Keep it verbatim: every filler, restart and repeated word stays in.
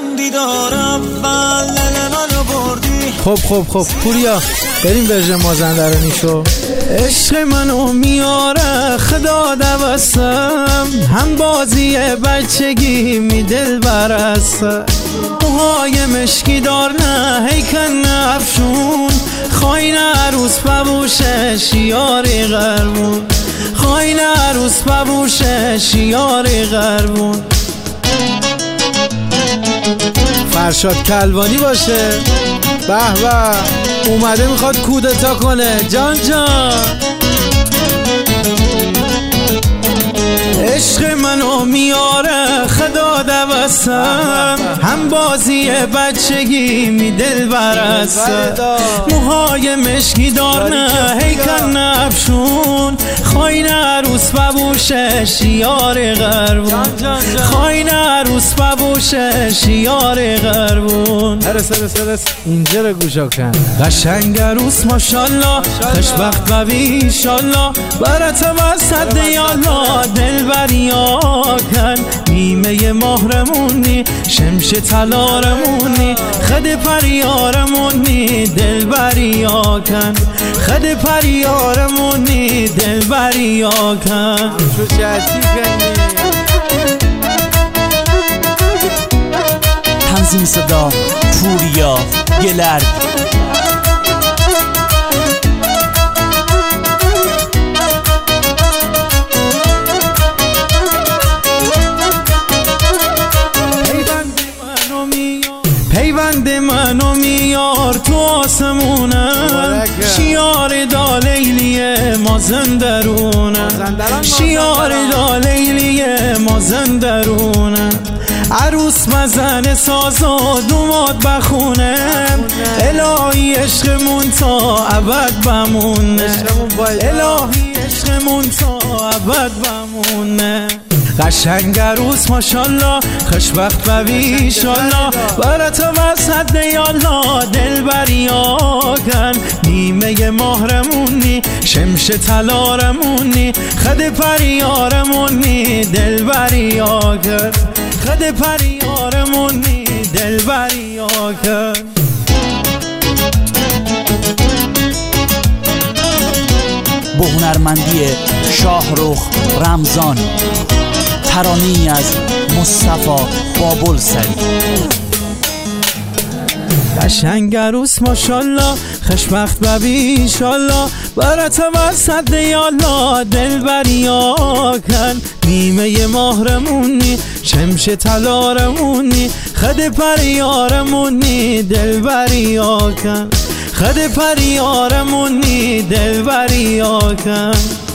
دیدار اول دل منو بردی. خب خب خب پوریا بریم ورژن مازندرانی شو. عشق منو میاره خدا دوستم، هم بازی بچگی می دل برسته. موهای مشکی دار نه هیکن افشون، خواین عروس ببوشه شیاری غربون، خواین عروس ببوشه شیاری غربون. فرشاد کلوانی باشه. به به اومده میخواد کودتا کنه. جان جان عشق منو میاره خدا دوستم، هم بازی بچگی می دل برسته. موهای مشکی دار نه هیکن نفشون، خواین عروس ببوشه شیار غربون، خواین عروس ببوشه شیار غربون. هرس هرس هرس اینجا رو گوشا کن. قشنگ عروس ماشالله، خوشبخت ببی ایشالله، برات وسط یالا دل بریا کن. نیمه مهرمونی شمش تلارمونی، خد پریارمونی دل بریا کن، خد پریارمونی دل بریا کن. تنظیم صدا پوریا گلرد. پیوند منو میار تو آسمونم، شیار دا لیلی مازندرونم، شیار دا لیلی مازندرونم. عروس مزن ساز و دوماد بخونم، الهی عشقمون تا ابد بمونه، الهی عشقمون تا ابد بمونه. قشنگ عروس ماشالله، خوشبخت ببی ایشالله، برات وسط یالا دل بریا کن. نیمه مهرمونی شمش تلارمونی، خد پریارمونی دل بریا کن، خد پریارمونی دل بریا کن. با هنرمندی شاهرخ رمضان، ترانه‌ای از مصطفی بابلسری. قشنگ عروس ماشالله، خوشبخت ببی ایشالله، برات وسط یالا دل بریا کن. نیمه مهرمونی شمش تلارمونی، خد پریارمونی دل بریا کن، خد پریارمونی دل بریا کن.